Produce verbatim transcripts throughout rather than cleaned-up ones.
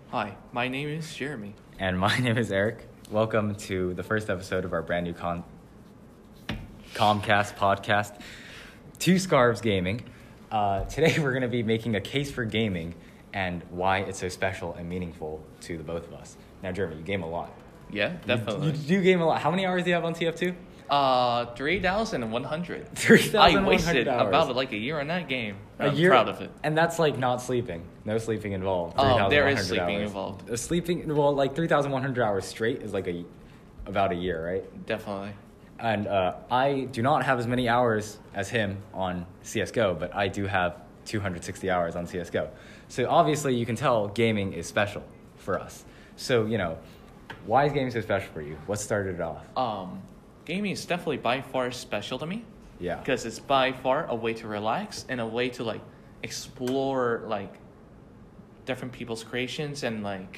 Hi, my name is Jeremy. And my name is Eric. Welcome to the first episode of our brand new con- Comcast podcast, Two Scarves Gaming. Uh, today we're going to be making a case for gaming and why it's so special and meaningful to the both of us. Now, Jeremy, you game a lot. Yeah, definitely. You, you do game a lot. How many hours do you have on T F two? Uh, three thousand one hundred. three thousand one hundred I wasted hours. about like a year on that game. A I'm year, proud of it. And that's like not sleeping. No sleeping involved. Oh, there is sleeping hours. involved. Uh, sleeping, well, like three thousand one hundred hours straight is like a about a year, right? Definitely. And uh, I do not have as many hours as him on C S G O, but I do have two hundred sixty hours on C S G O. So obviously you can tell gaming is special for us. So, you know, why is gaming so special for you? What started it off? Um, gaming is definitely by far special to me. Yeah. Because it's by far a way to relax and a way to like explore like different people's creations and like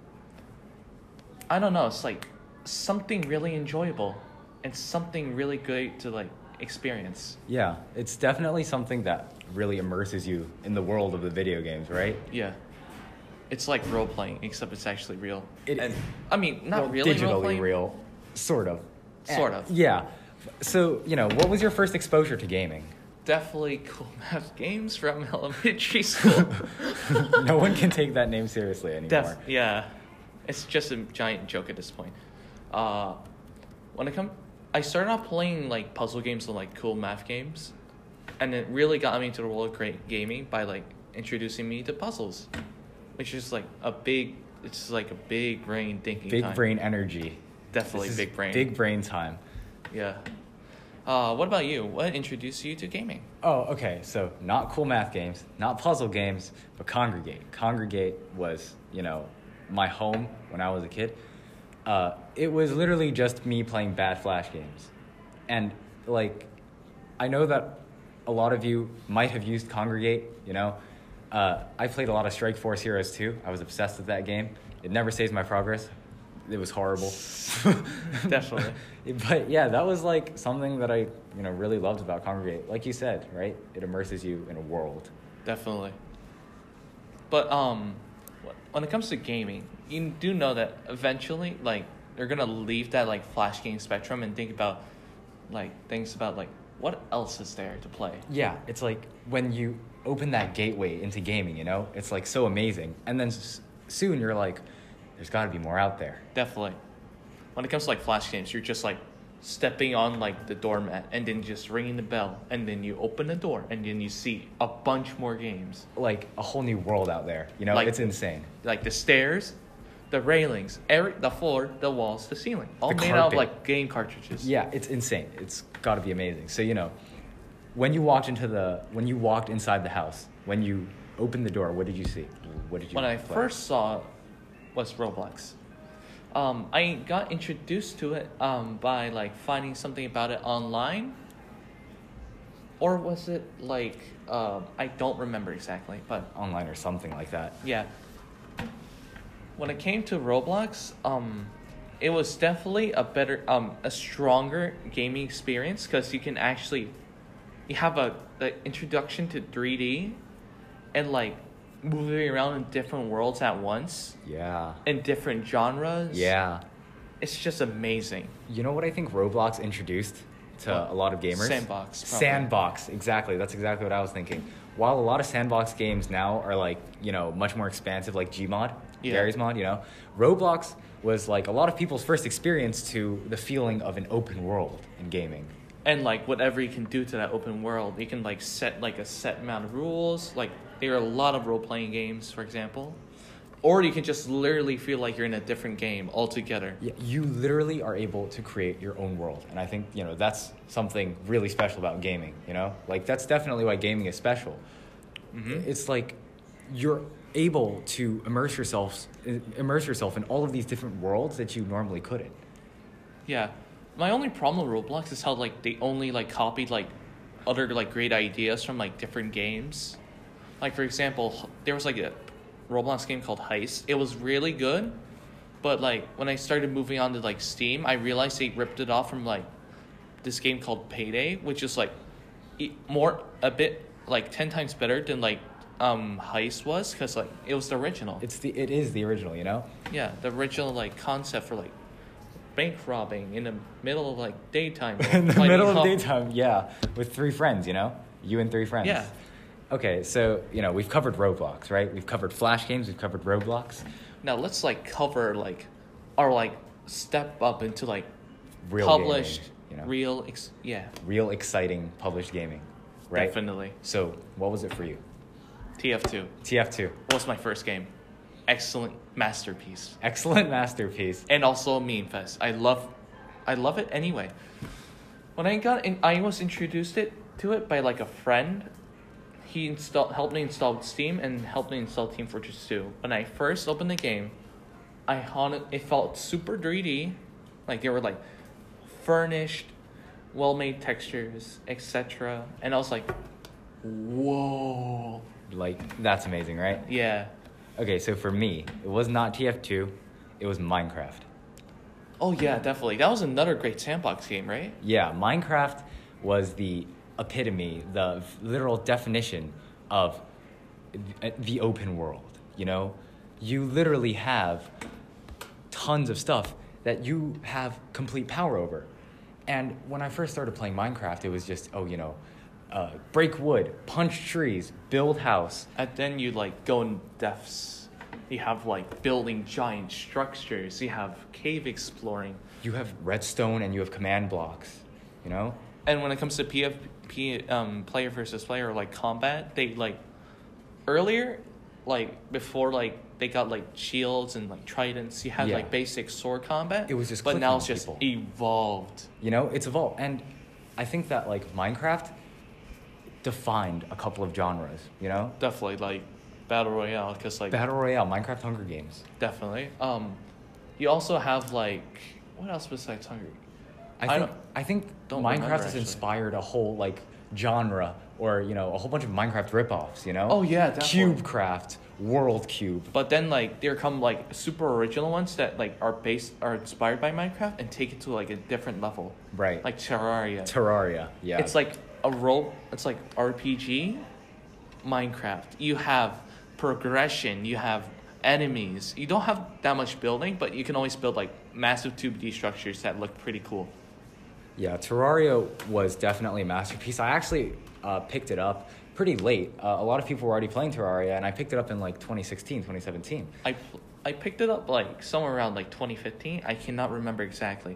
I don't know, it's like something really enjoyable and something really good to like experience. Yeah, it's definitely something that really immerses you in the world of the video games, right? Yeah. It's like role playing, except it's actually real. It and is. I mean, not Well, really digitally role-playing. real, sort of. Sort Eh, of. Yeah. So, you know, what was your first exposure to gaming? Definitely cool math games from elementary school. No one can take that name seriously anymore. Def- yeah, it's just a giant joke at this point. Uh, when it come, I started off playing like puzzle games and like cool math games, and it really got me into the world of great gaming by like introducing me to puzzles, which is like a big. It's like a big brain thinking. Big time. brain energy. Definitely This is big brain. Big brain time. Yeah. Uh, what about you? What introduced you to gaming? Oh, okay. So not cool math games, not puzzle games, but Congregate. Congregate was, you know, my home when I was a kid. Uh, it was literally just me playing bad Flash games. And, like, I know that a lot of you might have used Congregate, you know. Uh, I played a lot of Strike Force Heroes too. I was obsessed with that game. It never saves my progress. It was horrible. Definitely. But yeah, that was like something that I, you know, really loved about Congregate. Like you said, right? It immerses you in a world. Definitely. But um, when it comes to gaming, you do know that eventually, like, they're gonna leave that like Flash game spectrum and think about, like, things about like what else is there to play. Yeah, it's like when you open that gateway into gaming, you know, it's like so amazing, and then s- soon you're like, there's got to be more out there. Definitely. When it comes to like Flash games, you're just like stepping on like the doormat and then just ringing the bell, and then you open the door and then you see a bunch more games. Like a whole new world out there, you know, Like- it's insane. Like the stairs, the railings, every the floor, the walls, the ceiling, all The made out of carpet. like game cartridges. Yeah, it's insane. It's got to be amazing. So, you know, when you walked into the, when you walked inside the house, when you opened the door, what did you see? What did you When I play? first saw it was Roblox. Um, I got introduced to it um, by like finding something about it online, or was it like uh, I don't remember exactly, but Online or something like that. yeah. When it came to Roblox, um, it was definitely a better, um, a stronger gaming experience because you can actually, you have a the introduction to three D, and like moving around in different worlds at once, Yeah. in different genres. Yeah. It's just amazing. You know what I think Roblox introduced to What? a lot of gamers? Sandbox, probably. Sandbox, exactly. That's exactly what I was thinking. While a lot of sandbox games now are like, you know, much more expansive, like Gmod, Yeah. Garry's Mod, you know, Roblox was like a lot of people's first experience to the feeling of an open world in gaming. And like whatever you can do to that open world, you can like set like a set amount of rules. Like there are a lot of role playing games, for example, or you can just literally feel like you're in a different game altogether. Yeah, you literally are able to create your own world. And I think, you know, that's something really special about gaming, you know? Like, that's definitely why gaming is special. Mm-hmm. It's like you're able to immerse yourself, immerse yourself in all of these different worlds that you normally couldn't. Yeah, my only problem with Roblox is how like they only like copied like other like great ideas from like different games. Like for example, there was like a Roblox game called Heist. It was really good, but like when I started moving on to like Steam, I realized they ripped it off from like this game called Payday, which is like e- more a bit like ten times better than like um heist was, because like it was the original. It's the it is the original, you know. Yeah, the original like concept for like bank robbing in the middle of like daytime. In the fighting middle of hum- daytime, yeah, with three friends, you know, you and three friends. Yeah. Okay, so you know we've covered Roblox, right? We've covered Flash games. We've covered Roblox. Now let's like cover like our like step up into like Real published, gaming, you know, real, ex- yeah, real exciting published gaming, right? definitely. So what was it for you? T F two T F two, was my first game. Excellent masterpiece, excellent masterpiece. and also a meme fest. I love, I love it anyway. When I got in, I was introduced it to it by like a friend. He installed, helped me install Steam and helped me install Team Fortress two. When I first opened the game, I haunted, it felt super three D, like they were like furnished, well-made textures, et cetera. And I was like, whoa, Like that's amazing, right? yeah. Okay, so for me, it was not T F two, it was Minecraft. Oh yeah, definitely. That was another great sandbox game, right? Yeah, Minecraft was the epitome, the literal definition of th- the open world, you know? You literally have tons of stuff that you have complete power over. And when I first started playing Minecraft, it was just, oh, you know, uh, break wood, punch trees, build house. And then you like go in depths. You have like building giant structures. You have cave exploring. You have redstone and you have command blocks, you know? And when it comes to P F P, um, player versus player, like combat, they like earlier, like before, like they got like shields and like tridents. You had Yeah. like basic sword combat. It was just but now clicking it's just people. evolved. You know, it's evolved. And I think that, like, Minecraft defined a couple of genres, you know? Definitely like battle royale, because like Battle Royale, Minecraft Hunger Games. definitely. Um, you also have like what else besides Hunger? I I think, don't- I think don't Minecraft remember, has actually. inspired a whole, like, genre or, you know, a whole bunch of Minecraft ripoffs, you know? Oh, yeah, definitely. CubeCraft, World Cube. But then like there come like super original ones that like are based are inspired by Minecraft and take it to like a different level. Right. Like Terraria. Terraria, yeah. It's like a role. It's like R P G, Minecraft. You have progression. You have enemies. You don't have that much building, but you can always build like massive two D structures that look pretty cool. Yeah, Terraria was definitely a masterpiece. I actually uh, picked it up pretty late. Uh, a lot of people were already playing Terraria, and I picked it up in like twenty sixteen, twenty seventeen. I pl- I picked it up like somewhere around like twenty fifteen. I cannot remember exactly,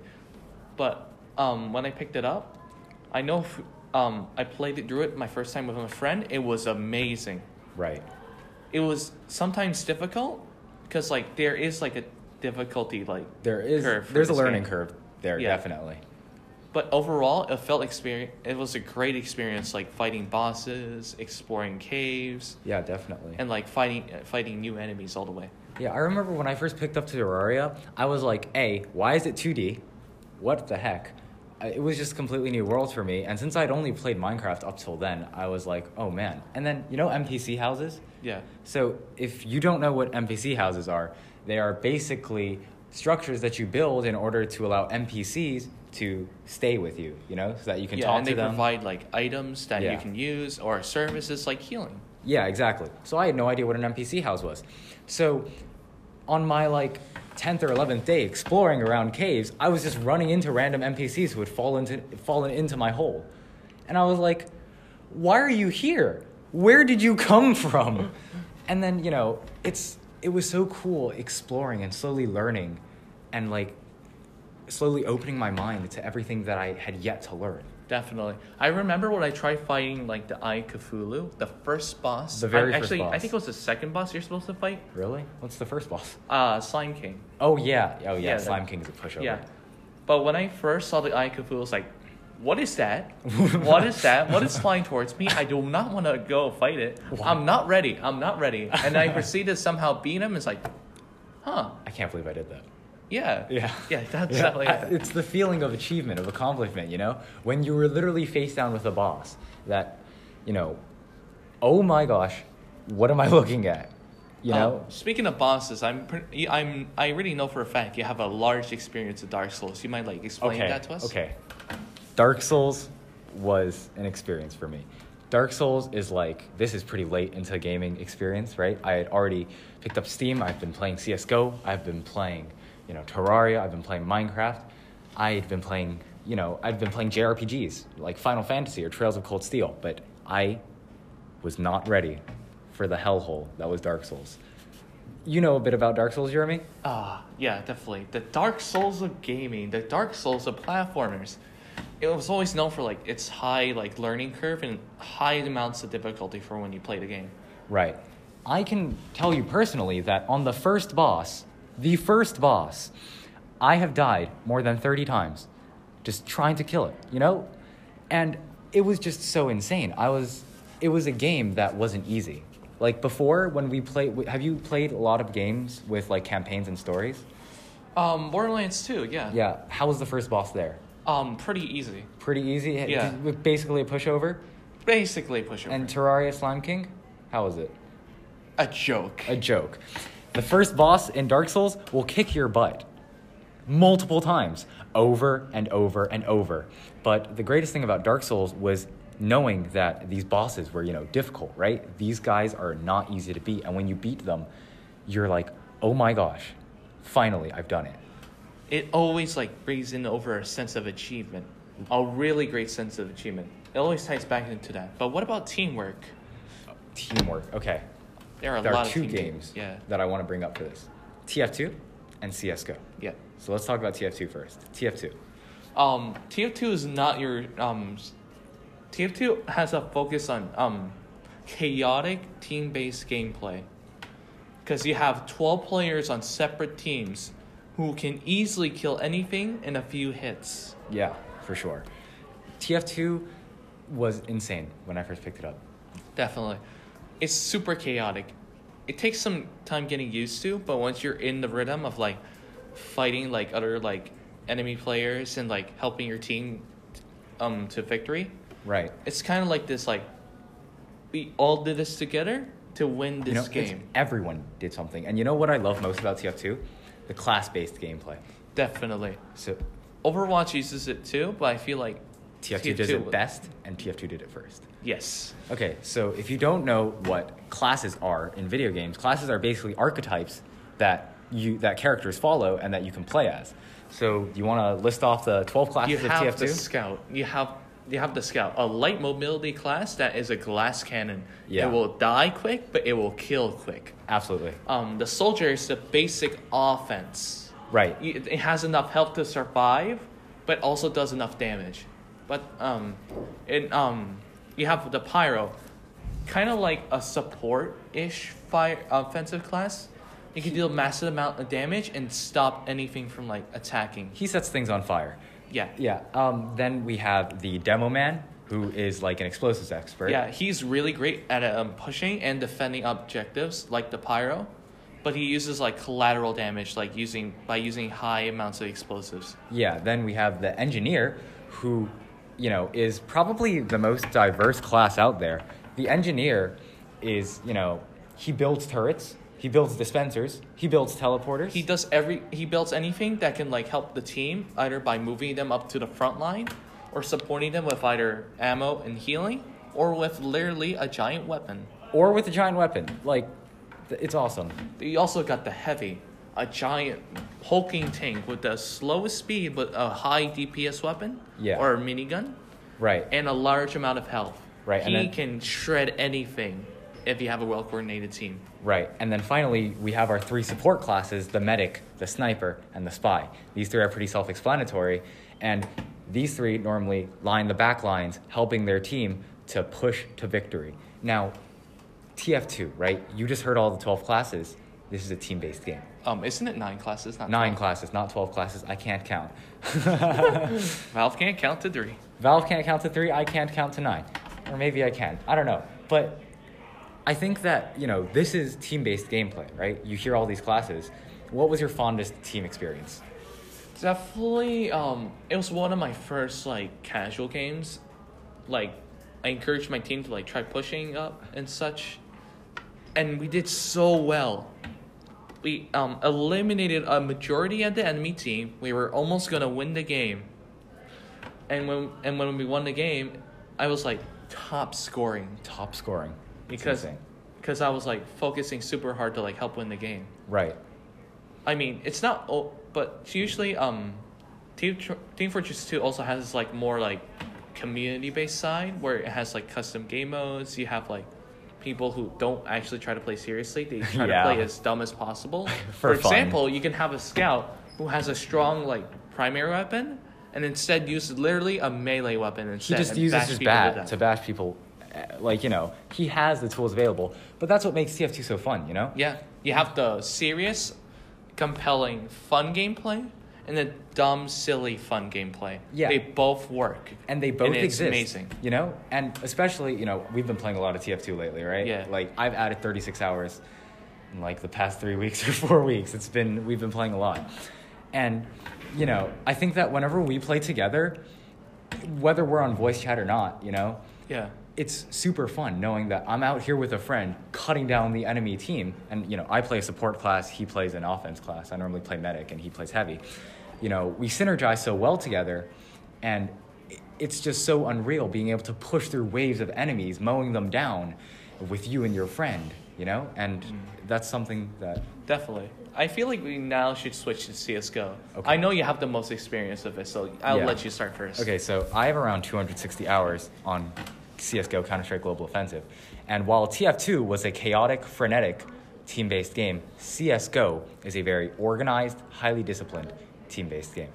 but um, when I picked it up, I know if, um, I played it through it my first time with a friend. It was amazing. Right. It was sometimes difficult because like there is like a difficulty like There is, curve for there's a this learning game. curve there, Yeah. definitely. But overall, it felt experience. It was a great experience, like fighting bosses, exploring caves, Yeah, definitely. and like fighting uh, fighting new enemies all the way. Yeah, I remember when I first picked up Terraria, I was like, A, why is it two D? What the heck? I- It was just a completely new world for me. And since I'd only played Minecraft up till then, I was like, oh man. And then, you know N P C houses? Yeah. So if you don't know what N P C houses are, they are basically structures that you build in order to allow N P Cs to stay with you, you know, so that you can yeah, talk and to they them. provide like items that you Yeah. can use or services like healing. Yeah, exactly. So I had no idea what an N P C house was. So on my like tenth or eleventh day exploring around caves, I was just running into random N P Cs who had fallen into fallen into my hole. And I was like, "Why are you here? Where did you come from?" And then, you know, it's it was so cool exploring and slowly learning and like slowly opening my mind to everything that I had yet to learn. Definitely. I remember when I tried fighting like the Eye Cthulhu, the first boss. The very I, first actually, boss. I think it was the second boss you're supposed to fight. Really? What's the first boss? Uh, Slime King. Oh yeah. Oh yeah, Yeah, Slime that- King is a pushover. Yeah. But when I first saw the Eye Cthulhu, I was like, what is that? What is that? What is flying towards me? I do not want to go fight it. Why? I'm not ready. I'm not ready. And I proceeded to somehow beat him. It's like, huh. I can't believe I did that. Yeah. Yeah. Yeah, that's Yeah, definitely I- it. it's the feeling of achievement, of accomplishment, you know? When you were literally face down with a boss that, you know, oh my gosh, what am I looking at? You know? Um, speaking of bosses, I'm pre- I'm I already know for a fact you have a large experience with Dark Souls. You might like explain okay. that to us. Okay. Dark Souls was an experience for me. Dark Souls is like, this is pretty late into gaming experience, right? I had already picked up Steam. I've been playing C S G O. I've been playing, you know, Terraria. I've been playing Minecraft. I'd been playing, you know, I've been playing J R P Gs like Final Fantasy or Trails of Cold Steel. But I was not ready for the hellhole that was Dark Souls. You know a bit about Dark Souls, Jeremy? Ah, yeah, definitely. The Dark Souls of gaming, the Dark Souls of platformers. It was always known for like its high like learning curve and high amounts of difficulty for when you play the game. Right. I can tell you personally that on the first boss, the first boss, I have died more than thirty times just trying to kill it, you know? And it was just so insane. I was, it was a game that wasn't easy. Like before when we played, have you played a lot of games with like campaigns and stories? Um, Borderlands two, yeah. Yeah. How was the first boss there? Um, pretty easy. Pretty easy? Yeah. With basically a pushover? Basically pushover. And Terraria Slime King? How was it? A joke. A joke. The first boss in Dark Souls will kick your butt multiple times, over and over and over. But the greatest thing about Dark Souls was knowing that these bosses were, you know, difficult, right? These guys are not easy to beat. And when you beat them, you're like, oh my gosh, finally, I've done it. It always like brings in over a sense of achievement, a really great sense of achievement. It always ties back into that. But what about teamwork? Teamwork, okay. There are a There lot are of two team games Yeah. that I want to bring up for this. T F two and C S G O. Yeah. So let's talk about T F two first. T F two. Um, T F two is not your um. T F two has a focus on um, chaotic team-based gameplay, because you have twelve players on separate teams who can easily kill anything in a few hits. Yeah, for sure. T F two was insane when I first picked it up. Definitely. It's super chaotic. It takes some time getting used to, but once you're in the rhythm of like fighting like other like enemy players and like helping your team um to victory, Right. it's kind of like this like we all did this together to win this You know, it's- game. everyone did something. And you know what I love most about T F two? The class-based gameplay. Definitely. So Overwatch uses it too, but I feel like T F two does it best, and T F two did it first. Yes. Okay, so if you don't know what classes are in video games, classes are basically archetypes that you that characters follow and that you can play as. So you want to list off the twelve classes You of have T F two? the scout. You have you have the scout, a light mobility class that is a glass cannon. Yeah. It will die quick, but it will kill quick. Absolutely. Um, the soldier is the basic offense. Right. You- It has enough health to survive, but also does enough damage. But um, in um, you have the pyro, kind of like a support-ish fire offensive class. You can deal massive amount of damage and stop anything from like attacking. He sets things on fire. Yeah. Yeah. Um, then we have the demo man, who is like an explosives expert. Yeah, he's really great at um, pushing and defending objectives like the pyro, but he uses like collateral damage like using by using high amounts of explosives. Yeah. Then we have the engineer, who, you know, is probably the most diverse class out there. The engineer is, you know, he builds turrets, he builds dispensers, he builds teleporters. He does every he builds anything that can like help the team either by moving them up to the front line or supporting them with either ammo and healing or with literally a giant weapon. Or with a giant weapon. Like, th- it's awesome. You also got the heavy, a giant hulking tank with the slowest speed but a high D P S weapon Yeah. or a minigun Right. and a large amount of health. Right, and He then- can shred anything if you have a well-coordinated team. Right. And then finally, we have our three support classes, the medic, the sniper, and the spy. These three are pretty self-explanatory. And these three normally line the back lines, helping their team to push to victory. Now, T F two, right? You just heard all the twelve classes. This is a team-based game. Um, isn't it nine classes? Not Nine twelve? classes, not twelve classes. I can't count. Valve can't count to three. Valve can't count to three. I can't count to nine. Or maybe I can. I don't know. But I think that, you know, this is team-based gameplay, right? You hear all these classes. What was your fondest team experience? Definitely, um, it was one of my first like casual games. Like, I encouraged my team to like try pushing up and such, and we did so well. We um eliminated a majority of the enemy team. We were almost gonna win the game, and when and when we won the game, I was like, top scoring Top scoring. It's because insane. because I was like focusing super hard to like help win the game. Right. I mean, it's not, oh, but usually um, Team Tr- Team Fortress two also has like more like community based side where it has like custom game modes. You have like people who don't actually try to play seriously. They try Yeah. to play as dumb as possible. For For fun. example, you can have a scout who has a strong like primary weapon and instead uses literally a melee weapon He instead. just and uses bash his people to bat death. to bash people. uh, Like, you know, he has the tools available. But that's what makes T F two so fun, you know? Yeah, you have the serious, compelling, fun gameplay, and the dumb, silly, fun gameplay. Yeah. They both work. And they both and it's exist. amazing. You know? And especially, you know, we've been playing a lot of T F two lately, right? Yeah. Like, I've added thirty-six hours in like the past three weeks or four weeks. It's been, we've been playing a lot. And, you know, I think that whenever we play together, whether we're on voice chat or not, you know, Yeah. it's super fun knowing that I'm out here with a friend cutting down the enemy team. And, you know, I play a support class, he plays an offense class. I normally play medic and he plays heavy. You know, we synergize so well together and i- it's just so unreal being able to push through waves of enemies, mowing them down with you and your friend, you know? And that's something that, Definitely. I feel like we now should switch to C S G O. Okay. I know you have the most experience of it, so I'll Yeah. let you start first. okay, so I have around two hundred sixty hours on C S G O, Counter-Strike Global Offensive. And while T F two was a chaotic, frenetic, team-based game, C S G O is a very organized, highly disciplined, team-based game.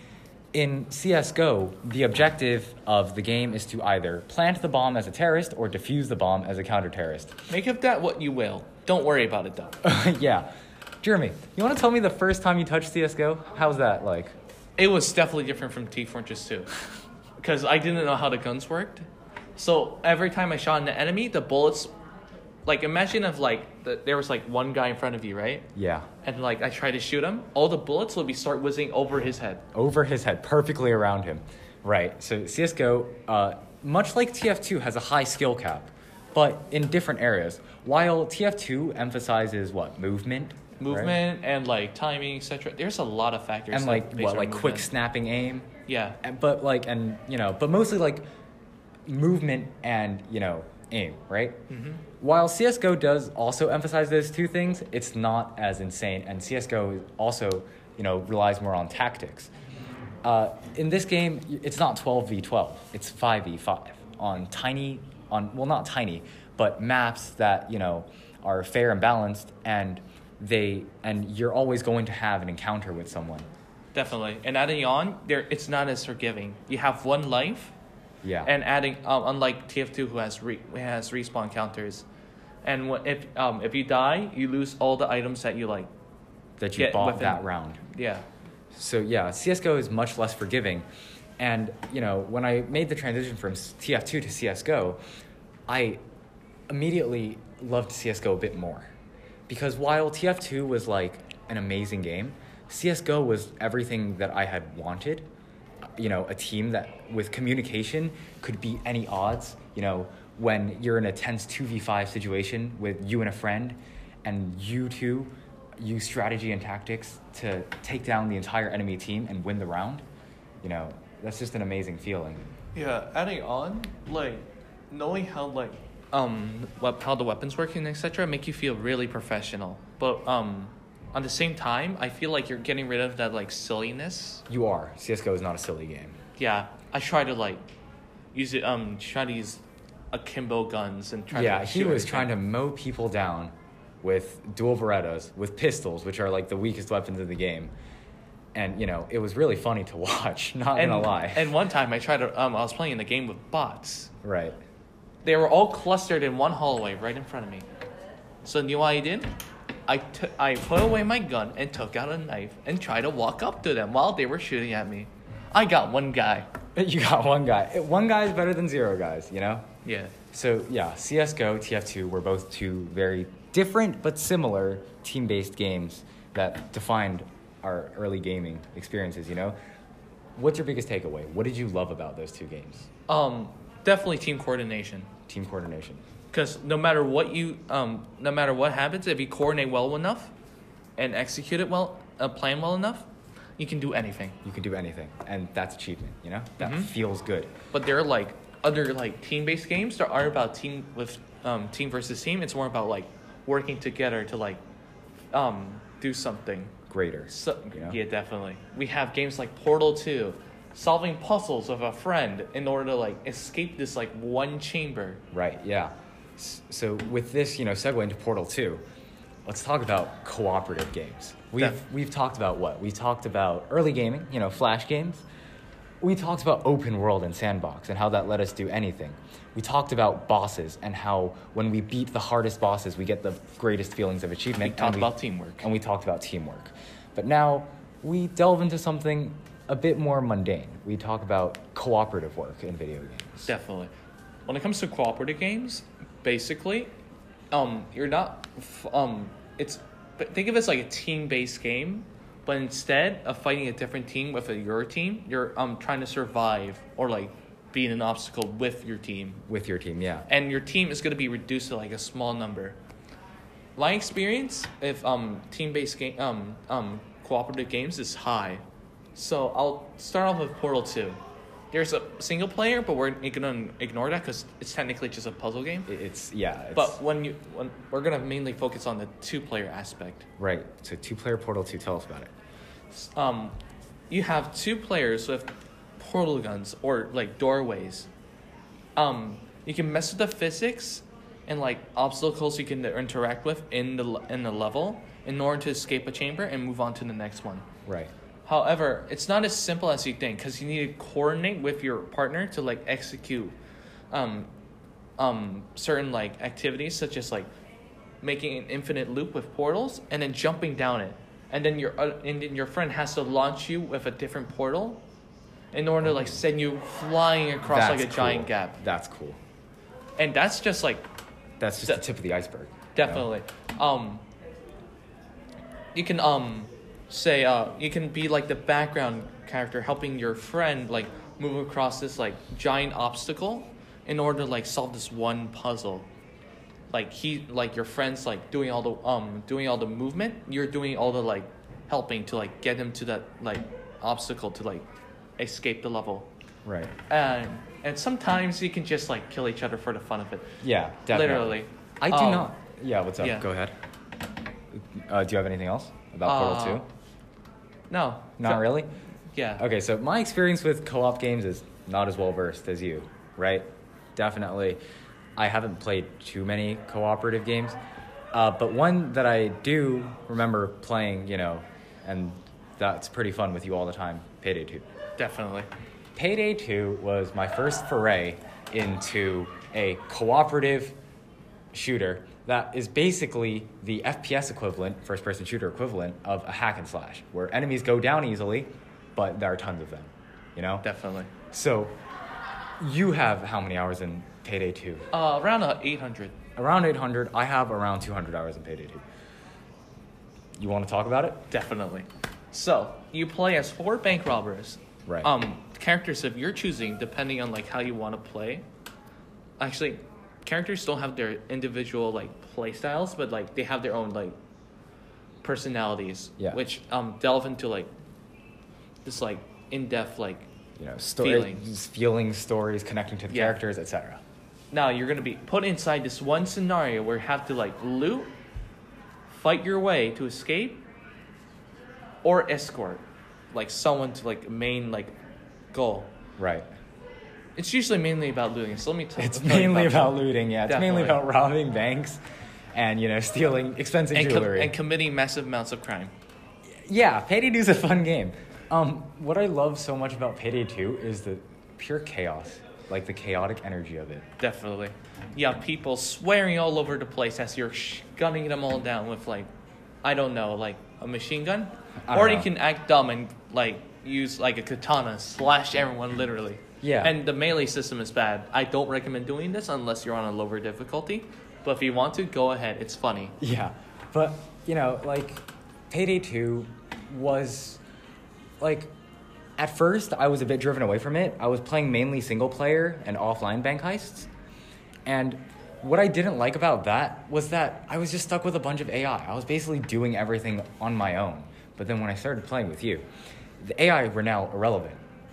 In C S G O, the objective of the game is to either plant the bomb as a terrorist or defuse the bomb as a counter-terrorist. Make of that what you will. Don't worry about it, though. Yeah. Jeremy, you want to tell me the first time you touched C S G O? How's that like? It was definitely different from Team Fortress two. Because I didn't know how the guns worked. So every time I shot an enemy, the bullets... Like, imagine if, like, the, there was, like, one guy in front of you, right? Yeah. And, like, I tried to shoot him. All the bullets would be start whizzing over his head. Over his head, perfectly around him. Right. So C S G O, uh, much like T F two, has a high skill cap, but in different areas. While T F two emphasizes what? Movement? right? Movement and, like, timing, et cetera. There's a lot of factors. And that like base what? our Like quick movement. snapping aim. Yeah. And, but like, and you know, but mostly like movement and, you know, aim, right? Mm-hmm. While C S G O does also emphasize those two things, it's not as insane. And C S G O also, you know, relies more on tactics. Uh, in this game, y- it's not twelve v twelve. It's five v five on tiny, on well, not tiny, but maps that, you know, are fair and balanced, and they and you're always going to have an encounter with someone. Definitely. And adding on, there it's not as forgiving. You have one life, Yeah. and adding um, unlike T F two who has re- has respawn counters, and wh- if um if you die, you lose all the items that you like. that you get bought within- that round. Yeah. So yeah, C S G O is much less forgiving. And, you know, when I made the transition from T F two to C S G O, I immediately loved C S G O a bit more. Because while T F two was like an amazing game, C S G O was everything that I had wanted. You know, a team that with communication could beat any odds. You know, when you're in a tense two v five situation with you and a friend, and you two use strategy and tactics to take down the entire enemy team and win the round, you know, that's just an amazing feeling. Yeah. Adding on, like knowing how like um what how the weapons work and et cetera make you feel really professional. But um on the same time, I feel like you're getting rid of that like silliness. You are. C S G O is not a silly game. Yeah. I try to like use it um try to use akimbo guns and try Yeah, to he was trying to mow people down with dual Berettas, with pistols, which are like the weakest weapons in the game. And, you know, it was really funny to watch, not and, gonna lie. And one time I tried to um I was playing the game with bots. Right. They were all clustered in one hallway right in front of me. So you know what I did? I took I put away my gun and took out a knife and tried to walk up to them while they were shooting at me. I got one guy. You got one guy. One guy is better than zero guys, you know? Yeah. So, yeah, C S G O, T F two were both two very different but similar team-based games that defined our early gaming experiences, you know? What's your biggest takeaway? What did you love about those two games? Um, definitely team coordination. Team coordination. Because no matter what you, um, no matter what happens, if you coordinate well enough, and execute it well, uh, plan well enough, you can do anything. You can do anything, and that's achievement, you know? That Mhm. feels good. But there are like other like team-based games that aren't about team with um, team versus team. It's more about like working together to like um, do something. Greater. So, you know? Yeah, definitely. We have games like Portal two, solving puzzles with a friend in order to like escape this like one chamber. Right, yeah. S- So with this, you know, segue into Portal two, let's talk about cooperative games. We've Def- we've talked about what? We talked about early gaming, you know, flash games. We talked about open world and sandbox and how that let us do anything. We talked about bosses and how when we beat the hardest bosses, we get the greatest feelings of achievement. We talked and about teamwork. And we talked about teamwork. But now we delve into something a bit more mundane. We talk about cooperative work in video games. Definitely. When it comes to cooperative games, basically, um, you're not, f- um, it's, but think of it as like a team-based game, but instead of fighting a different team with a, your team, you're um trying to survive or like beat an obstacle with your team, With your team, yeah. and your team is going to be reduced to like a small number. My experience with um team-based game um um cooperative games is high, so I'll start off with Portal two. There's a single player, but we're gonna ignore that because it's technically just a puzzle game. It- It's, yeah. It's, But when you when we're gonna mainly focus on the two-player aspect. Right. So two-player Portal two, tell us about it. Um, you have two players with portal guns or like doorways. Um, you can mess with the physics and like obstacles you can interact with in the in the level in order to escape a chamber and move on to the next one. Right. However, it's not as simple as you think because you need to coordinate with your partner to like execute um, um, certain like activities such as like making an infinite loop with portals and then jumping down it, and then your uh, and then your friend has to launch you with a different portal in order to like send you flying across That's like a giant cool. gap, That's cool. and that's just like That's just De- the tip of the iceberg. you know? definitely. Um, you can um say uh you can be like the background character helping your friend like move across this like giant obstacle in order to like solve this one puzzle. Like he like your friend's like doing all the um doing all the movement, you're doing all the like helping to like get him to that like obstacle to like escape the level. Right. And and sometimes you can just like kill each other for the fun of it. Yeah, definitely. Literally. I do Um, not. Yeah, what's up? yeah. Go ahead. Uh, do you have anything else about Portal Uh, two? No. Not So- really? Yeah. Okay, so my experience with co-op games is not as well versed as you, right? Definitely. I haven't played too many cooperative games, uh, but one that I do remember playing, you know, and that's pretty fun with you all the time, Payday two. Definitely. Payday two was my first foray into a cooperative shooter that is basically the F P S equivalent, first person shooter equivalent of a hack and slash, where enemies go down easily, but there are tons of them, you know? Definitely. So you have how many hours in Payday two? Uh, around uh, eight hundred. Around eight hundred. I have around two hundred hours in Payday two. You want to talk about it? Definitely. So you play as four bank robbers. Right. Um, characters of your choosing, depending on like how you want to play. Actually, characters don't have their individual like play styles, but like they have their own like personalities, Yeah. which um delve into like this like in depth like. You know, sto- Feelings. feelings, stories, connecting to the Yeah. characters, et cetera. Now you're gonna be put inside this one scenario where you have to like loot, fight your way to escape, or escort, like someone to like a main like goal. Right. It's usually mainly about looting. So let me tell. It's tell you mainly about that. looting, yeah. It's Definitely. mainly about robbing banks and, you know, stealing expensive and, com- jewelry. and committing massive amounts of crime. Yeah, Payday two is a fun game. Um, what I love so much about Payday two is the pure chaos, like the chaotic energy of it. Definitely. You have people swearing all over the place as you're sh- gunning them all down with like, I don't know, like a machine gun, I don't or you know. can act dumb and like use like a katana, slash everyone literally. Yeah. And the melee system is bad. I don't recommend doing this unless you're on a lower difficulty. But if you want to, go ahead. It's funny. Yeah, but, you know, like, Payday two was, like, at first I was a bit driven away from it. I was playing mainly single player and offline bank heists. And what I didn't like about that was that I was just stuck with a bunch of A I. I was basically doing everything on my own. But then when I started playing with you, the A I were now irrelevant.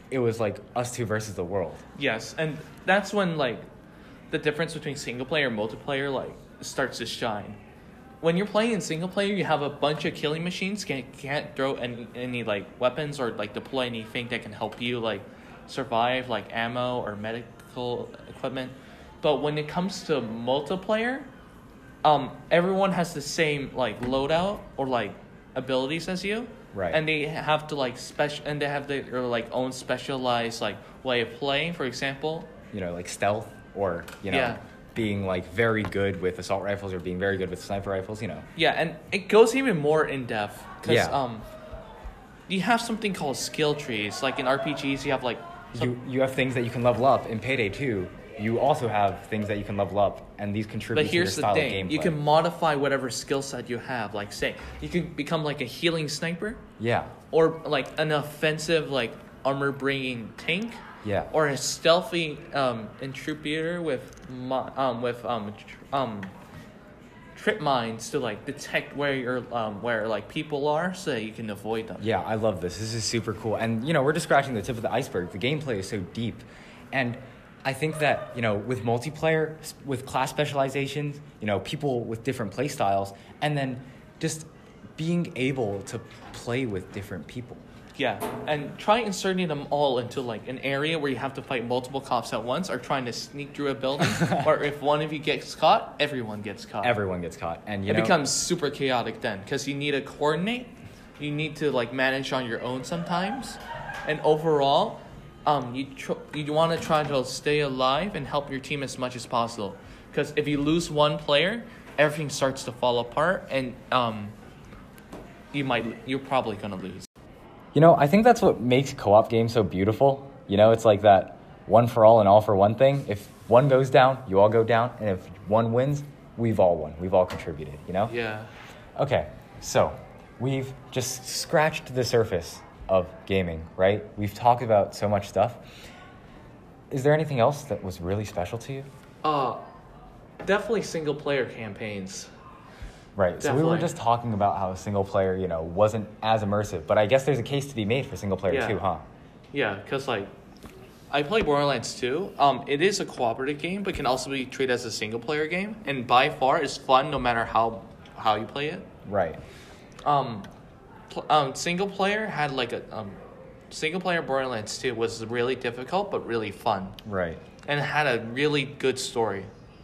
it was like us two versus the world. Yes, and that's when like the difference between single player and multiplayer like starts to shine. When you're playing in single player, you have a bunch of killing machines, can't can't throw any any like weapons or like deploy anything that can help you like survive, like ammo or medical equipment. But when it comes to multiplayer, um, everyone has the same like loadout or like abilities as you. Right. And they have to like special, and they have their like own specialized like way of playing. For example, You know, like stealth or, you know, Yeah. being like very good with assault rifles or being very good with sniper rifles, you know. yeah, and it goes even more in depth because Yeah. um, you have something called skill trees. Like in R P Gs, you have like some, You you have things that you can level up in Payday two. You also have things that you can level up, and these contribute but to your here's the style of thing: gameplay. you can modify whatever skill set you have. Like say, you can become like a healing sniper, Yeah. or like an offensive like armor bringing tank. Yeah. Or a stealthy um, intruder with mi- um with um tr- um trip mines to like detect where you're um where like people are so that you can avoid them. Yeah, I love this. This is super cool. And, you know, we're just scratching the tip of the iceberg. The gameplay is so deep. And I think that, you know, with multiplayer, s- with class specializations, you know, people with different play styles, and then just being able to play with different people. Yeah, and try inserting them all into like an area where you have to fight multiple cops at once, or trying to sneak through a building, or if one of you gets caught, everyone gets caught. Everyone gets caught. And, you it know, becomes super chaotic then, because you need to coordinate, you need to like manage on your own sometimes, and overall, um, you tr- you want to try to stay alive and help your team as much as possible, because if you lose one player, everything starts to fall apart, and um, you might you're probably gonna lose. You know, I think that's what makes co-op games so beautiful. You know, it's like that one for all and all for one thing. If one goes down, you all go down. And if one wins, we've all won. We've all contributed, you know? Yeah. Okay, so we've just scratched the surface of gaming, right? We've talked about so much stuff. Is there anything else that was really special to you? Uh, definitely single player campaigns. Right, so we were Definitely. just talking about how single player, you know, wasn't as immersive. But I guess there's a case to be made for single player Yeah. too, huh? Yeah, because like I play Borderlands two. Um, it is a cooperative game, but can also be treated as a single player game, and by far is fun no matter how how you play it. Right. Um, pl- um, single player had like a um, single player Borderlands two was really difficult but really fun, Right. and it had a really good story.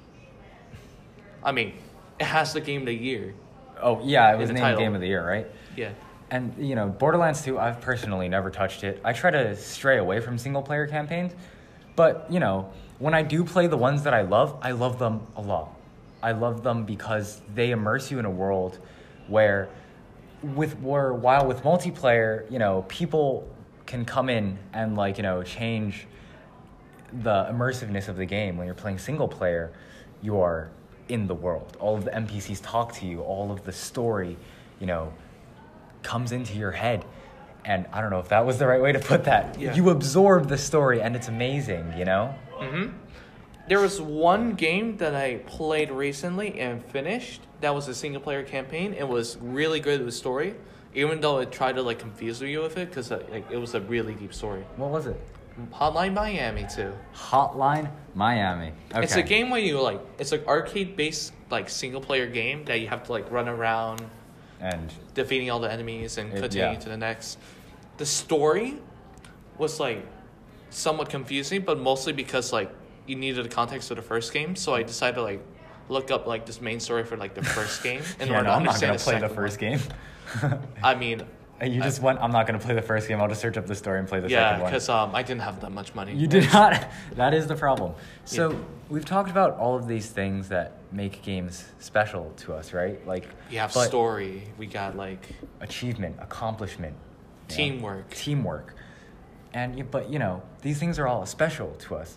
I mean, it has the game of the year. Oh, yeah, it was the named title. Game of the Year, right? Yeah. And, you know, Borderlands two, I've personally never touched it. I try to stray away from single-player campaigns. But, you know, when I do play the ones that I love, I love them a lot. I love them because they immerse you in a world where, with where, while with multiplayer, you know, people can come in and, like, you know, change the immersiveness of the game. When you're playing single-player, you are in the world. All of the N P Cs talk to you. All of the story, you know, comes into your head. And I don't know if that was the right way to put that. Yeah. You absorb the story, and it's amazing, you know? Mm-hmm. There was one game that I played recently and finished. That was a single player campaign. It was really good with the story, even though it tried to like confuse you with it, because like it was a really deep story. What was it? Hotline Miami too. Hotline Miami. Okay. It's a game where you like it's an arcade based like single player game that you have to like run around And defeating all the enemies and It- continuing yeah. to the next. The story was like somewhat confusing, but mostly because like you needed the context of the first game, so I decided to like look up like this main story for like the first game in yeah, order no, to I'm not understand going to play the second first one. game. I mean, You just went, I'm not going to play the first game. I'll just search up the story and play the yeah, second one. because um, I didn't have that much money. You did not. That is the problem. So Yeah. we've talked about all of these things that make games special to us, right? Like We have but story. We got like achievement, accomplishment, you know, teamwork. teamwork, and you- but you know these things are all special to us.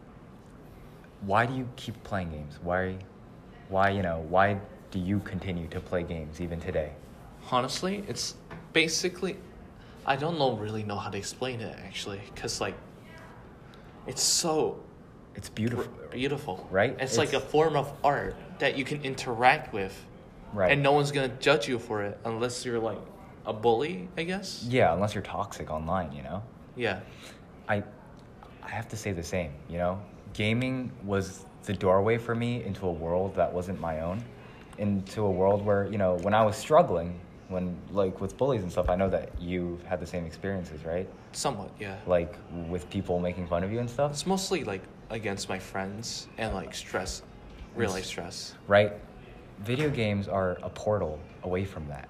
Why do you keep playing games? Why, why you know why do you continue to play games even today? Honestly, it's basically I don't know really know how to explain it actually, because like it's so It's beautiful, beautiful, right? It's, like a form of art that you can interact with, right? and no one's gonna judge you for it unless you're like a bully, I guess. Yeah, unless you're toxic online, you know. Yeah. I I have to say the same, you know? Gaming was the doorway for me into a world that wasn't my own, into a world where, you know, when I was struggling, when, like, with bullies and stuff, I know that you've had the same experiences, right? Somewhat, yeah. Like, with people making fun of you and stuff? It's mostly, like, against my friends and, like, stress, real life stress. Right? Video games are a portal away from that.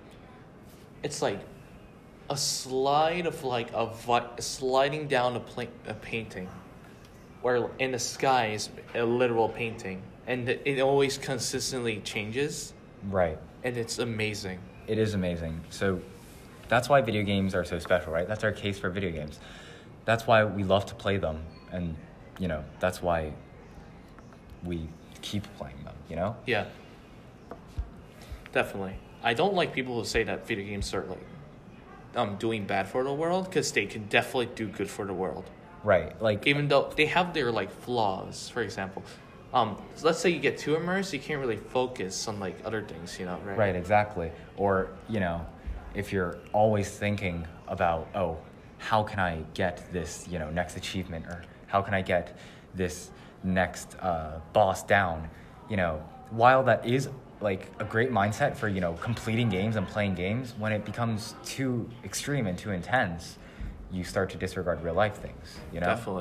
It's like a slide of, like, a vi- sliding down a, pla- a painting, where in the sky is a literal painting, and it, it always consistently changes, Right. and it's amazing. It is amazing. So that's why video games are so special, right? That's our case for video games. That's why we love to play them, and, you know, that's why we keep playing them, you know? Yeah. Definitely. I don't like people who say that video games are, like, um, doing bad for the world, because they can definitely do good for the world. Right. Like, Even though they have their, like, flaws, for example. Um, so let's say you get too immersed, you can't really focus on, like, other things, you know, right? right, exactly. Or, you know, if you're always thinking about, oh, how can I get this, you know, next achievement, or how can I get this next uh, boss down, you know, while that is, like, a great mindset for, you know, completing games and playing games, when it becomes too extreme and too intense, you start to disregard real life things, you know? Definitely.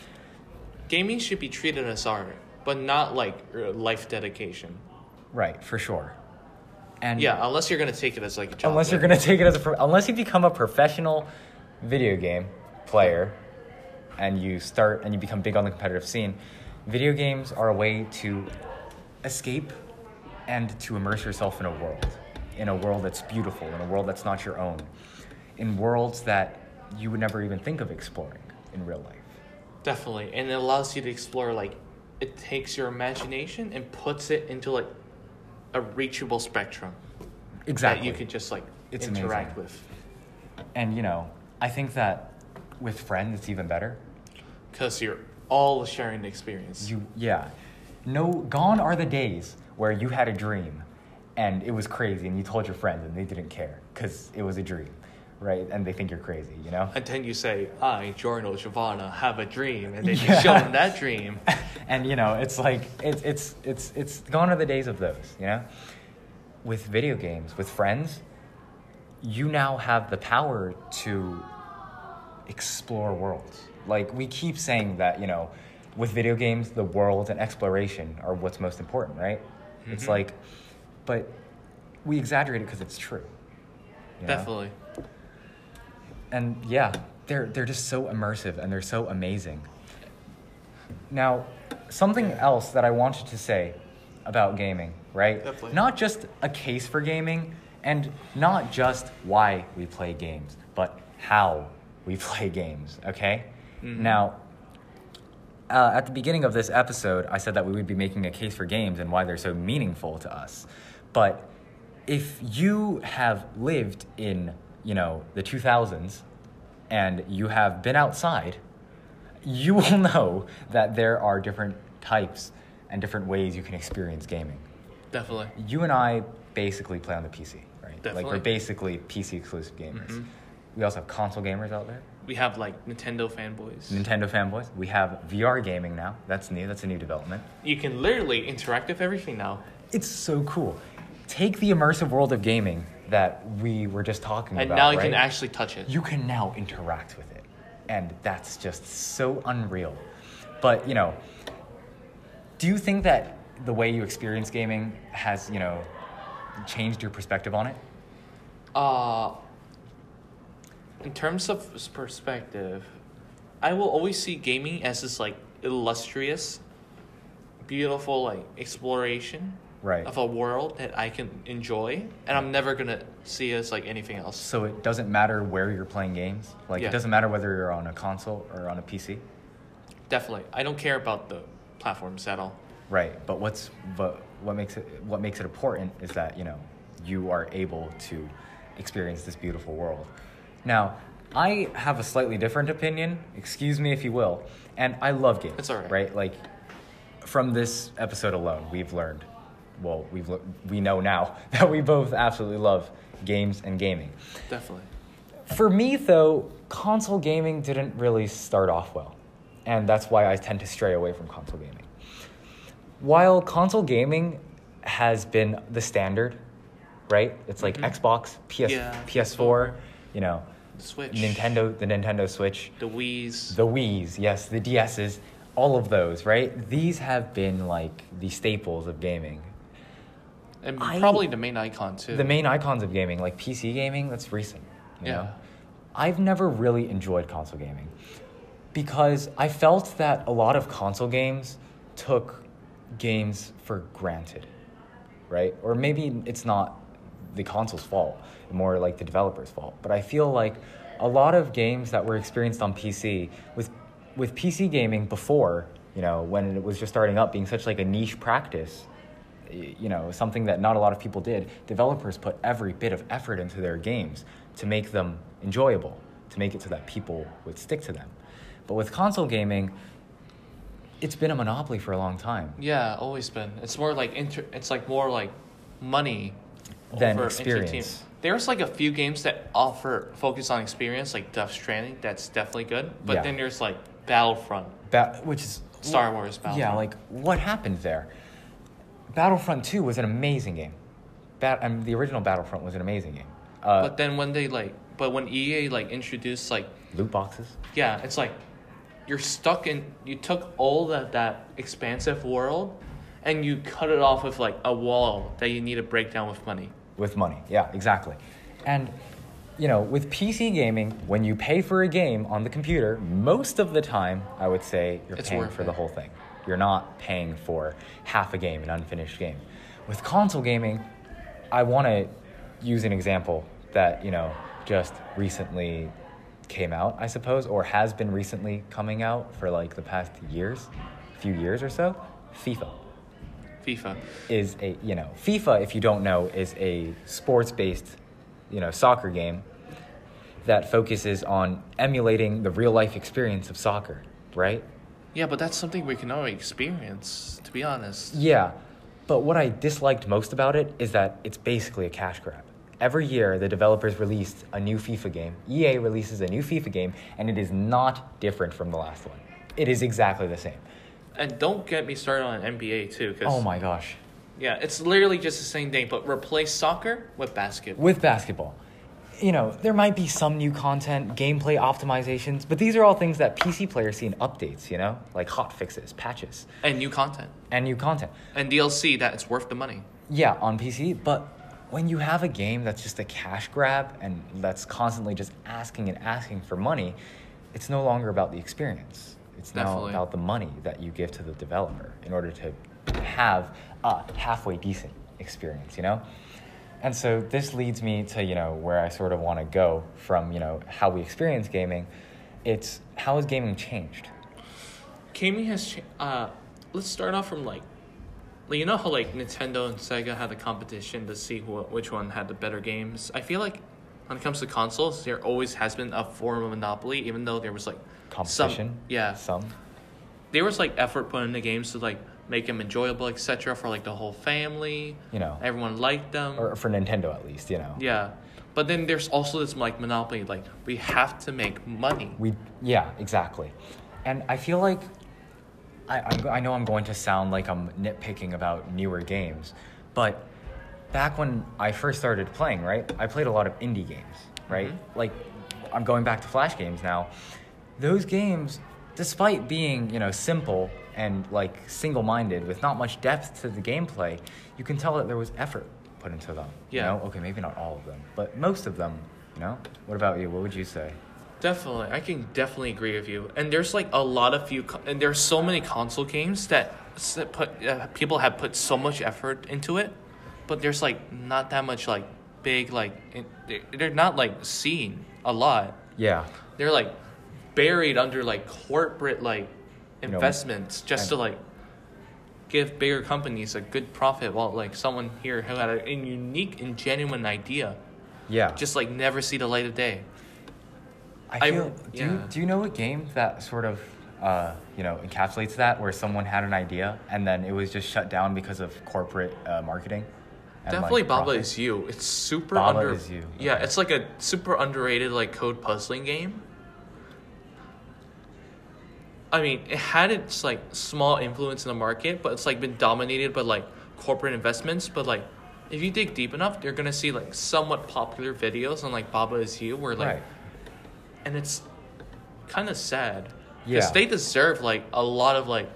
Gaming should be treated as art, but not like uh, life dedication. Right, for sure. And Yeah, unless you're gonna take it as like a job. unless you're but- gonna take it as a pro- unless you become a professional video game player, and you start and you become big on the competitive scene, video games are a way to escape and to immerse yourself in a world, in a world that's beautiful, in a world that's not your own, in worlds that you would never even think of exploring in real life. Definitely, and it allows you to explore. Like, it takes your imagination and puts it into like a reachable spectrum Exactly. that you can just like It's interact amazing. with. And, you know, I think that with friends, it's even better. Because you're all sharing the experience. You, yeah. No, gone are the days where you had a dream and it was crazy and you told your friends and they didn't care because it was a dream, right? And they think you're crazy, you know? And then you say, I, Jordan or Giovanna, have a dream. And then Yeah. you show them that dream. And, you know, it's like, it's, it's, it's, it's gone are the days of those, you know? With video games, with friends, you now have the power to explore worlds. Like, we keep saying that, you know, with video games, the world and exploration are what's most important, right? Mm-hmm. It's like, but we exaggerate it because it's true. you know? Definitely. And yeah, they're they're just so immersive and they're so amazing. Now, something else that I wanted to say about gaming, right? Definitely. Not just a case for gaming and not just why we play games, but how we play games, okay? Mhm. Now, uh, at the beginning of this episode, I said that we would be making a case for games and why they're so meaningful to us. But if you have lived in, you know, the two thousands and you have been outside, you will know that there are different types and different ways you can experience gaming. Definitely. You and I basically play on the P C, right? Like, Definitely. we're basically P C exclusive gamers. Mhm. We also have console gamers out there. We have like Nintendo fanboys. Nintendo fanboys. We have V R gaming now. That's new. That's a new development. You can literally interact with everything now. It's so cool. Take the immersive world of gaming that we were just talking And about, now you right? can actually touch it. You can now interact with it. And that's just so unreal. But, you know, do you think that the way you experience gaming has, you know, changed your perspective on it? Uh, in terms of s- perspective, I will always see gaming as this like illustrious, beautiful like exploration Right. of a world that I can enjoy, and I'm never gonna see it as like anything else. So it doesn't matter where you're playing games? Like, Yeah. it doesn't matter whether you're on a console or on a P C? Definitely, I don't care about the platforms at all. Right, but what's but what makes it what makes it important is that, you know, you are able to experience this beautiful world. Now, I have a slightly different opinion, excuse me if you will, and I love games. It's all right. Right? Like, from this episode alone, we've learned, well, we've le- we know now that we both absolutely love games and gaming. Definitely. For me, though, console gaming didn't really start off well. And that's why I tend to stray away from console gaming. While console gaming has been the standard, right? It's like Mhm. Xbox, P S, Yeah, P S four, you know, Switch. Nintendo, the Nintendo Switch, The Wii's. the Wii's, yes, the D S's, all of those, right? These have been like the staples of gaming. and I- probably the main icon, too. The main icons of gaming, like P C gaming, that's recent. You Yeah. know? I've never really enjoyed console gaming because I felt that a lot of console games took games for granted, right? Or maybe it's not the console's fault, more like the developer's fault. But I feel like a lot of games that were experienced on P C, with with P C gaming before, you know, when it was just starting up, being such like a niche practice, y- you know, something that not a lot of people did, developers put every bit of effort into their games to make them enjoyable, to make it so that people would stick to them. But with console gaming, it's been a monopoly for a long time. Yeah, always been. It's more like inter- It's like more like money Than over experience. entertainment. There's like a few games that offer focus on experience, like Death Stranding. That's definitely good. But Yeah. then there's like Battlefront, Ba- which is Star Wars Battlefront. Yeah, like what happened there? Battlefront two was an amazing game. Bat- I mean, the original Battlefront was an amazing game. Uh, But then when they like, but when E A like introduced like, loot boxes. yeah, it's like you're stuck in. You took all that that expansive world, and you cut it off with like a wall that you need to break down with money. With money, yeah, exactly. And, you know, with P C gaming, when you pay for a game on the computer, most of the time, I would say you're It's paying worth for it. the whole thing. You're not paying for half a game, an unfinished game. With console gaming, I want to use an example that, you know, just recently came out, I suppose, or has been recently coming out for like the past years, few years or so, FIFA. FIFA. Is a, you know, FIFA, if you don't know, is a sports-based, you know, soccer game that focuses on emulating the real-life experience of soccer, right? Yeah, but that's something we can already experience, to be honest. Yeah, but what I disliked most about it is that it's basically a cash grab. Every year, the developers released a new FIFA game. E A releases a new FIFA game, and it is not different from the last one. It is exactly the same. And don't get me started on N B A too, because Oh my gosh. yeah, it's literally just the same thing, but replace soccer with basketball. With basketball. You know, there might be some new content, gameplay optimizations, but these are all things that P C players see in updates, you know? Like hot fixes, patches, And new content. and new content. And D L C that it's worth the money. Yeah, on P C, but when you have a game that's just a cash grab and that's constantly just asking and asking for money, it's no longer about the experience. It's now Definitely. about the money that you give to the developer in order to have a halfway decent experience, you know? And so this leads me to, you know, where I sort of want to go from, you know, how we experience gaming. It's how has gaming changed? Gaming has cha- uh let's start off from like like, you know how like Nintendo and Sega had a competition to see who, which one had the better games? I feel like when it comes to consoles, there always has been a form of monopoly, even though there was like Competition? Some, yeah, Some? there was like effort put into games to like make them enjoyable, et cetera, for like the whole family. You know. Everyone liked them. Or for Nintendo at least, you know. Yeah, but then there's also this like monopoly. Like we have to make money. We, yeah, exactly. And I feel like, I, I'm, I know I'm going to sound like I'm nitpicking about newer games, but back when I first started playing, right, I played a lot of indie games, right? Mhm. Like, I'm going back to Flash games now. Those games, despite being, you know, simple and like single-minded with not much depth to the gameplay, you can tell that there was effort put into them. Yeah. You know? Okay, maybe not all of them, but most of them, you know? What about you? What would you say? Definitely, I can definitely agree with you. And there's like a lot of few, co- and there's so many console games that s- put uh, people have put so much effort into it, but there's like not that much like big like in, they're- they're not like seen a lot. Yeah. They're like buried under like corporate like You know, investments just and- to like give bigger companies a good profit, while like someone here who had a, a unique and genuine idea Yeah. just like never see the light of day. I I- feel. Do you yeah. do you know a game that sort of, uh, you know, encapsulates that, where someone had an idea and then it was just shut down because of corporate uh, marketing, and, Definitely like, Baba profit. Is You. It's super Baba under. Is You, Yeah, okay. it's like a super underrated like code puzzling game. I mean, it had its like small influence in the market, but it's like been dominated by like corporate investments. But like, if you dig deep enough, you're gonna see like somewhat popular videos on like Baba Is You, where like, Right. and it's kind of sad Yeah. because they deserve like a lot of like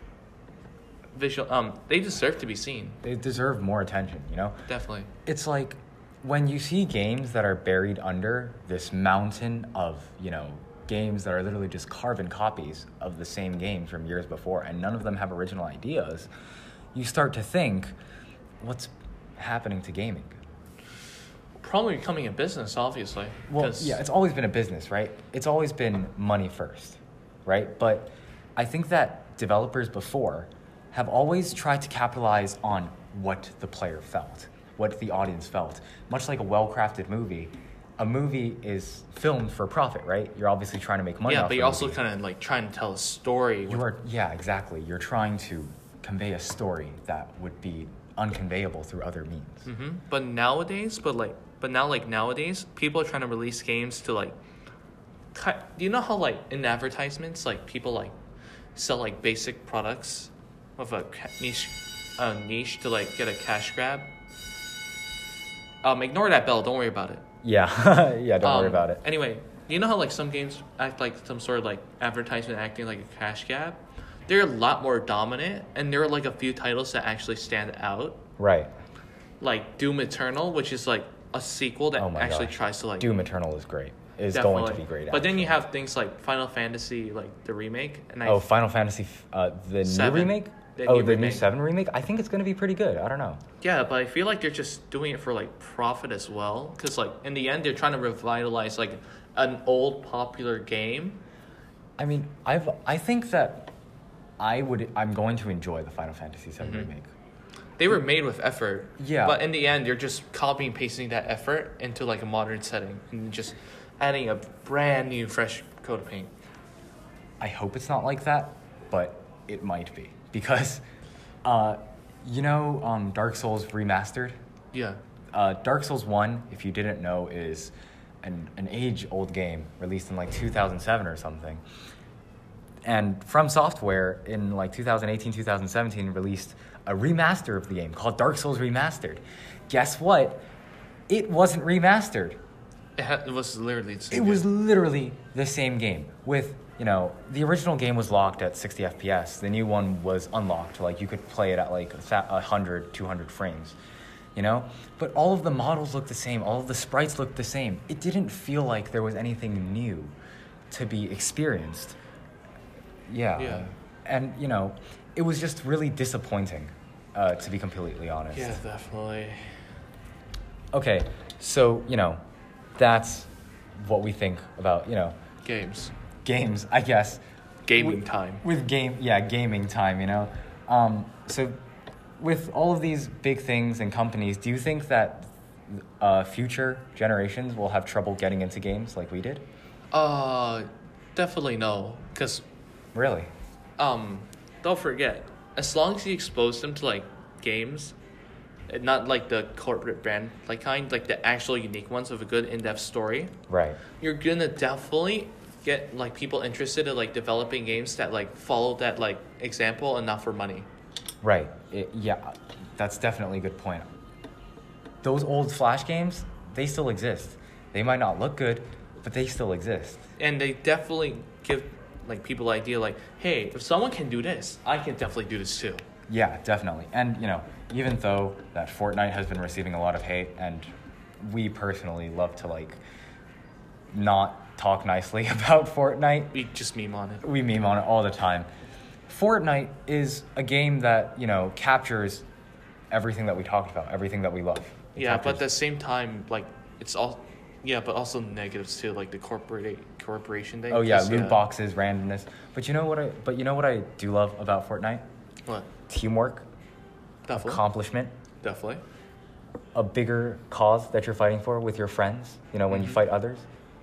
visual. Um, they deserve to be seen. They deserve more attention, you know? Definitely. It's like when you see games that are buried under this mountain of, you know, games that are literally just carbon copies of the same game from years before, and none of them have original ideas, you start to think, what's happening to gaming? Probably becoming a business, obviously. Well, 'cause- yeah, it's always been a business, right? It's always been money first, right? But I think that developers before have always tried to capitalize on what the player felt, what the audience felt. Much like a well-crafted movie, a movie is filmed for profit, right? You're obviously trying to make money yeah, off but the you're also movie. kind of like trying to tell a story. You are, yeah, exactly. You're trying to convey a story that would be unconveyable through other means. hmm But nowadays, but like, but now like nowadays, people are trying to release games to like. ki- Do you know how like in advertisements, like people like sell like basic products with a ca- niche, uh, niche to like get a cash grab. Um, ignore that bell. Don't worry about it. Yeah, yeah, don't worry Um, about it. Anyway, you know how like some games act like some sort of like advertisement acting like a cash grab? They're a lot more dominant, and there are like a few titles that actually stand out, Right. like Doom Eternal, which is like a sequel that Oh my actually gosh. tries to like Doom Eternal is great. Is definitely- going to be great. But then you actually. have things like Final Fantasy, like the remake, and I Oh, Final Fantasy, f- uh, the Seven. new remake? The oh, new the remake. new seven remake? I think it's going to be pretty good. I don't know. yeah, but I feel like they're just doing it for like profit as well, because like in the end they're trying to revitalize like an old popular game. I mean, I've I think that I would I'm going to enjoy the Final Fantasy seven Mhm. remake. They were made with effort. Yeah. But in the end, you're just copying and pasting that effort into like a modern setting and just adding a brand new, fresh coat of paint. I hope it's not like that, but it might be because uh, you know, um, Dark Souls Remastered. Yeah. Uh, Dark Souls one, if you didn't know, is an, an age-old game released in like two thousand seven or something. And From Software in like two thousand eighteen, two thousand seventeen released a remaster of the game called Dark Souls Remastered. Guess what? It wasn't remastered. It, ha- it was literally the same It was game. literally the same game with, you know, the original game was locked at sixty F P S. The new one was unlocked. Like, you could play it at like one hundred, two hundred frames, you know? But all of the models looked the same. All of the sprites looked the same. It didn't feel like there was anything new to be experienced. Yeah. Yeah. And, you know, it was just really disappointing, uh, to be completely honest. Yeah, definitely. Okay, so, you know, that's what we think about, you know, Games. games, I guess. Gaming With- time. With game, yeah, gaming time, you know. Um, so, with all of these big things and companies, do you think that uh, future generations will have trouble getting into games like we did? Uh, definitely no. Because, Really? um, don't forget, as long as you expose them to, like, games, and not, like, the corporate brand, like, kind, like, the actual unique ones with a good in-depth story, Right. you're gonna definitely get, like, people interested in, like, developing games that, like, follow that, like, example and not for money. Right. It, yeah, that's definitely a good point. Those old Flash games, they still exist. They might not look good, but they still exist. And they definitely give, like, people the idea, like, hey, if someone can do this, I can definitely do this too. Yeah, definitely. And, you know, even though that Fortnite has been receiving a lot of hate, and we personally love to, like, not talk nicely about Fortnite, We just meme on it. we meme on it all the time. Fortnite is a game that, you know, captures everything that we talked about, everything that we love. It Yeah, but at captures- the same time, like, it's all, yeah, but also negatives too, like the corporate corporation thing. Oh yeah, 'cause, loot boxes, randomness. But you know what I but you know what I do love about Fortnite? What? Teamwork, Definitely. accomplishment, Definitely. a bigger cause that you're fighting for with your friends. You know, when you Mhm. fight others,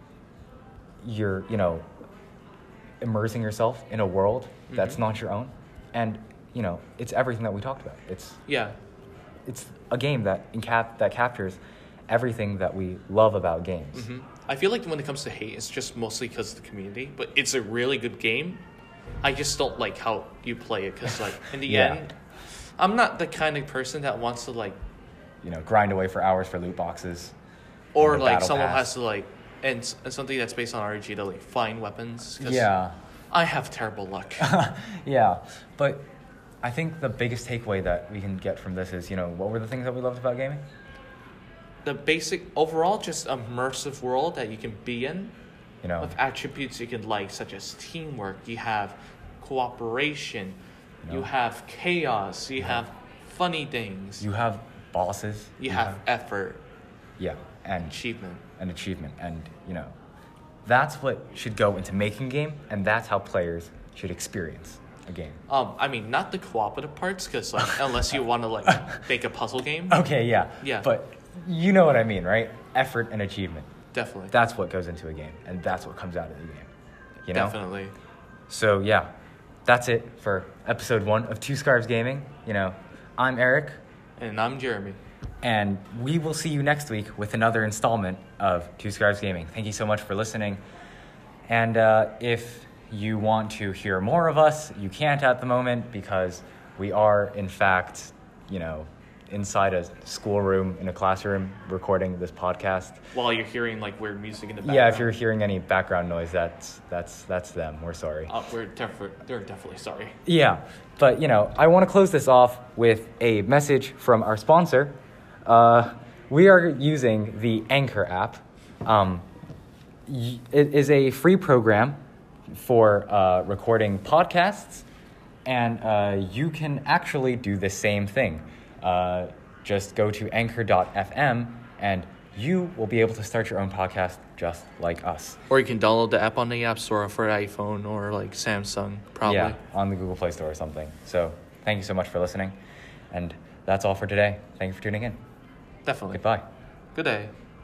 you're, you know, immersing yourself in a world that's Mhm. not your own. And, you know, it's everything that we talked about. It's Yeah. it's a game that encap that captures everything that we love about games. Mm-hmm. I feel like when it comes to hate, it's just mostly because of the community, but it's a really good game. I just don't like how you play it because, like, in the Yeah. end, I'm not the kind of person that wants to, like, You know, grind away for hours for loot boxes. or and the like battle someone pass. has to like, and, s- and something that's based on R N G to like find weapons. 'Cause Yeah. I have terrible luck. Yeah, but I think the biggest takeaway that we can get from this is, you know, what were the things that we loved about gaming? The basic overall, just immersive world that you can be in. You know, With attributes you can like, such as teamwork, you have cooperation, You you know. have chaos, you have funny things, you have bosses. you have effort, Yeah, and achievement. an achievement, and you know, that's what should go into making a game, and that's how players should experience a game. Um, I mean, not the cooperative parts, because like, unless you want to like make a puzzle game, Okay, yeah, Yeah. but you know what I mean, right? Effort and achievement. definitely, That's what goes into a game, and that's what comes out of the game. You know. definitely. So yeah, that's it for episode one of Two Scarves Gaming. You know, I'm Eric. And I'm Jeremy. And we will see you next week with another installment of Two Scarves Gaming. Thank you so much for listening. And uh, if you want to hear more of us, you can't at the moment because we are, in fact, you know, inside a schoolroom in a classroom recording this podcast. While you're hearing like weird music in the background. Yeah, if you're hearing any background noise, that's that's that's them. We're sorry. Uh, we're definitely, they're definitely sorry. Yeah, but you know, I want to close this off with a message from our sponsor. Uh, we are using the Anchor app. Um, y- it is a free program for uh, recording podcasts, and uh, you can actually do the same thing. Uh, just go to anchor dot f m and you will be able to start your own podcast just like us. Or you can download the app on the App Store for iPhone or like Samsung, probably. Yeah, on the Google Play Store or something. So thank you so much for listening. And that's all for today. Thank you for tuning in. Definitely. Goodbye. Good day.